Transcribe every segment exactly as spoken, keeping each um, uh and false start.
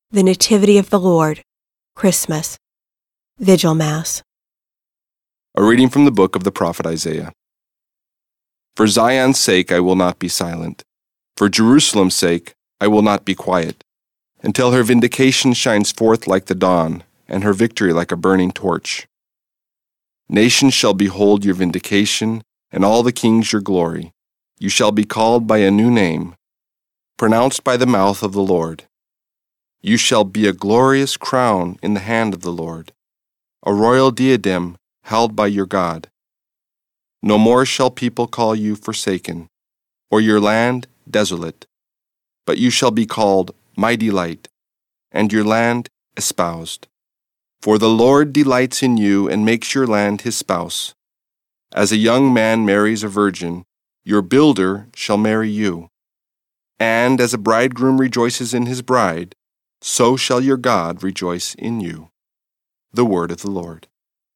The Nativity of the Lord, Christmas, Vigil Mass. A reading from the book of the prophet Isaiah. For Zion's sake I will not be silent. For Jerusalem's sake I will not be quiet, until her vindication shines forth like the dawn, and her victory like a burning torch. Nations shall behold your vindication, and all the kings your glory. You shall be called by a new name, pronounced by the mouth of the Lord. You shall be a glorious crown in the hand of the Lord, a royal diadem held by your God. No more shall people call you forsaken, or your land desolate, but you shall be called my delight, and your land espoused. For the Lord delights in you and makes your land his spouse. As a young man marries a virgin, your builder shall marry you. And as a bridegroom rejoices in his bride, so shall your God rejoice in you. The word of the Lord.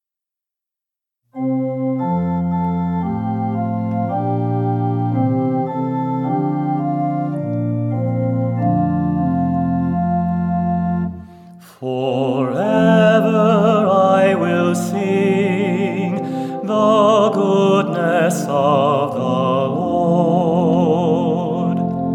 Forever I will sing the goodness of the Lord.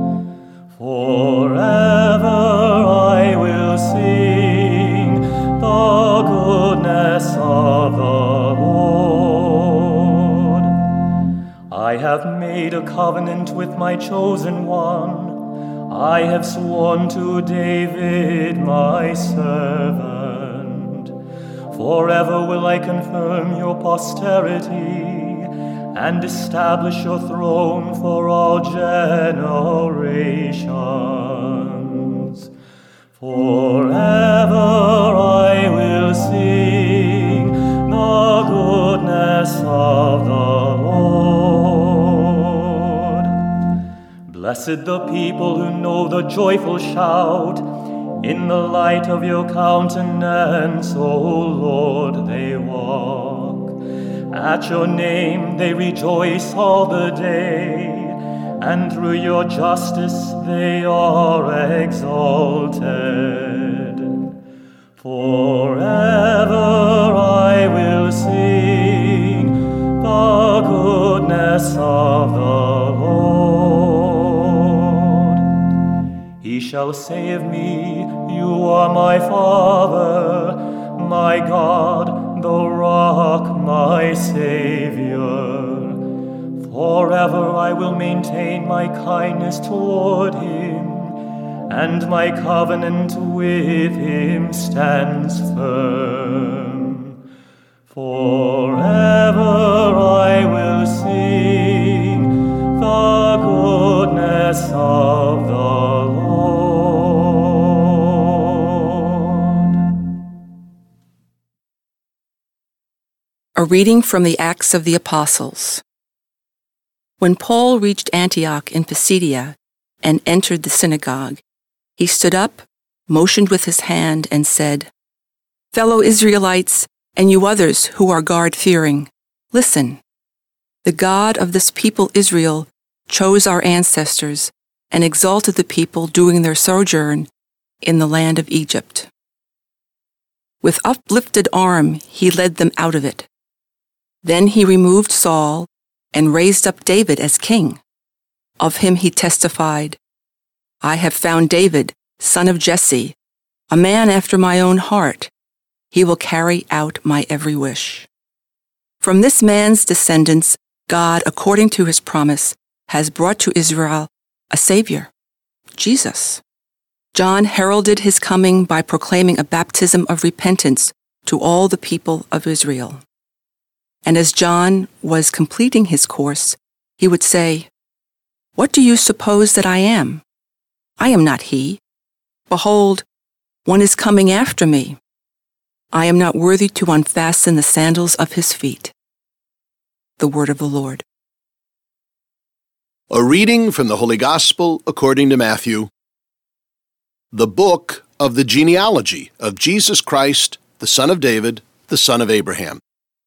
Forever I will sing the goodness of the Lord. I have made a covenant with my chosen one. I have sworn to David my servant. Forever will I confirm your posterity and establish your throne for all generations. Forever I will sing the goodness of the Lord. Blessed the people who know the joyful shout. In the light of your countenance, O Lord, they walk. At your name they rejoice all the day, and through your justice they are exalted. Forever I will sing the goodness of the Lord. He shall say of me, you are my Father, my God, the rock, my Savior. Forever I will maintain my kindness toward him, and my covenant with him stands firm. Forever I will sing the goodness of the Lord. A reading from the Acts of the Apostles. When Paul reached Antioch in Pisidia and entered the synagogue, he stood up, motioned with his hand, and said, "Fellow Israelites, and you others who are God-fearing, listen. The God of this people Israel chose our ancestors and exalted the people during their sojourn in the land of Egypt. With uplifted arm he led them out of it. Then he removed Saul and raised up David as king. Of him he testified, 'I have found David, son of Jesse, a man after my own heart. He will carry out my every wish.' From this man's descendants, God, according to his promise, has brought to Israel a Savior, Jesus. John heralded his coming by proclaiming a baptism of repentance to all the people of Israel. And as John was completing his course, he would say, 'What do you suppose that I am? I am not he. Behold, one is coming after me. I am not worthy to unfasten the sandals of his feet.'" The word of the Lord. A reading from the Holy Gospel according to Matthew. The book of the genealogy of Jesus Christ, the son of David, the son of Abraham.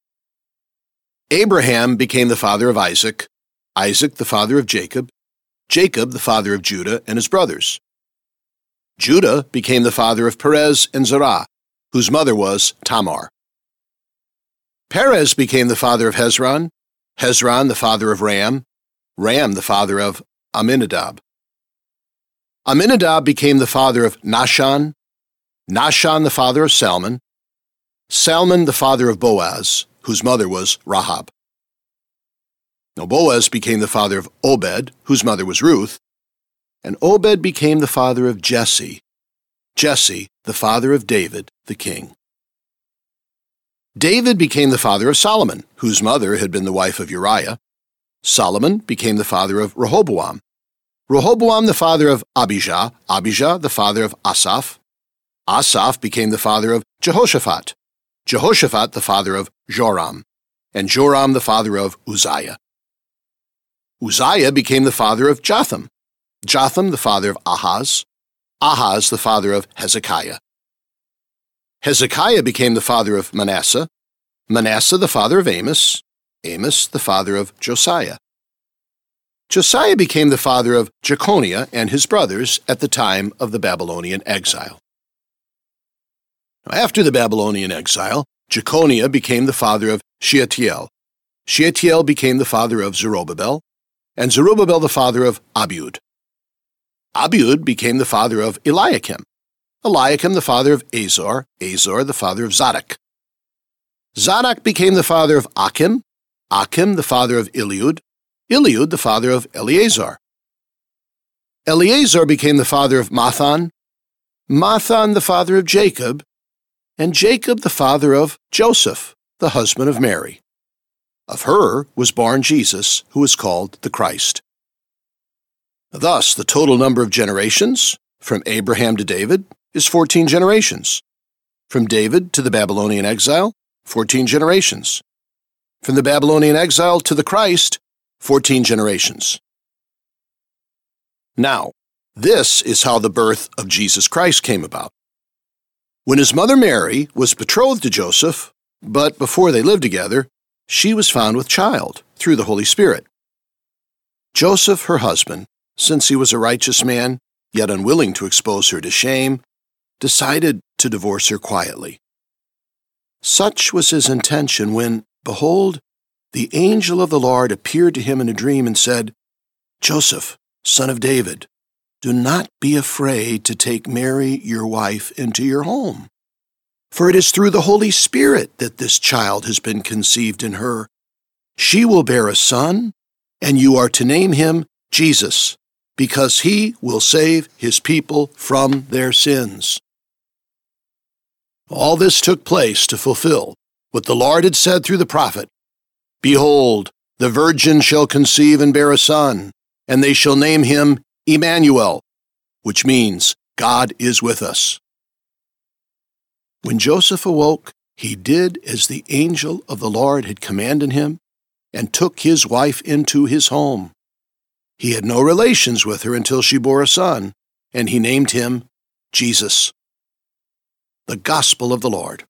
Abraham became the father of Isaac, Isaac the father of Jacob, Jacob the father of Judah and his brothers. Judah became the father of Perez and Zerah, whose mother was Tamar. Perez became the father of Hezron, Hezron the father of Ram, Ram the father of Amminadab. Amminadab became the father of Nahshon, Nahshon the father of Salmon, Salmon the father of Boaz, whose mother was Rahab. Now Boaz became the father of Obed, whose mother was Ruth, and Obed became the father of Jesse, Jesse the father of David the king. David became the father of Solomon, whose mother had been the wife of Uriah. Solomon became the father of Rehoboam, Rehoboam the father of Abijah, Abijah the father of Asaph. Asaph became the father of Jehoshaphat, Jehoshaphat the father of Joram, and Joram the father of Uzziah. Uzziah became the father of Jotham, Jotham the father of Ahaz, Ahaz the father of Hezekiah. Hezekiah became the father of Manasseh, Manasseh the father of Amos, Amos the father of Josiah. Josiah became the father of Jeconiah and his brothers at the time of the Babylonian exile. After the Babylonian exile, Jeconiah became the father of Shealtiel. Shealtiel became the father of Zerubbabel, and Zerubbabel the father of Abiud. Abiud became the father of Eliakim, Eliakim the father of Azor, Azor the father of Zadok. Zadok became the father of Achim, Achim the father of Eliud, Eliud the father of Eleazar. Eleazar became the father of Mathan, Mathan the father of Jacob, and Jacob the father of Joseph, the husband of Mary. Of her was born Jesus, who is called the Christ. Thus, the total number of generations, from Abraham to David, is fourteen generations. From David to the Babylonian exile, fourteen generations. From the Babylonian exile to the Christ, fourteen generations. Now, this is how the birth of Jesus Christ came about. When his mother Mary was betrothed to Joseph, but before they lived together, she was found with child through the Holy Spirit. Joseph, her husband, since he was a righteous man, yet unwilling to expose her to shame, decided to divorce her quietly. Such was his intention when, behold, the angel of the Lord appeared to him in a dream and said, "Joseph, son of David, do not be afraid to take Mary, your wife, into your home. For it is through the Holy Spirit that this child has been conceived in her. She will bear a son, and you are to name him Jesus, because he will save his people from their sins." All this took place to fulfill what the Lord had said through the prophet, "Behold, the virgin shall conceive and bear a son, and they shall name him Emmanuel," which means God is with us. When Joseph awoke, he did as the angel of the Lord had commanded him and took his wife into his home. He had no relations with her until she bore a son, and he named him Jesus. The Gospel of the Lord.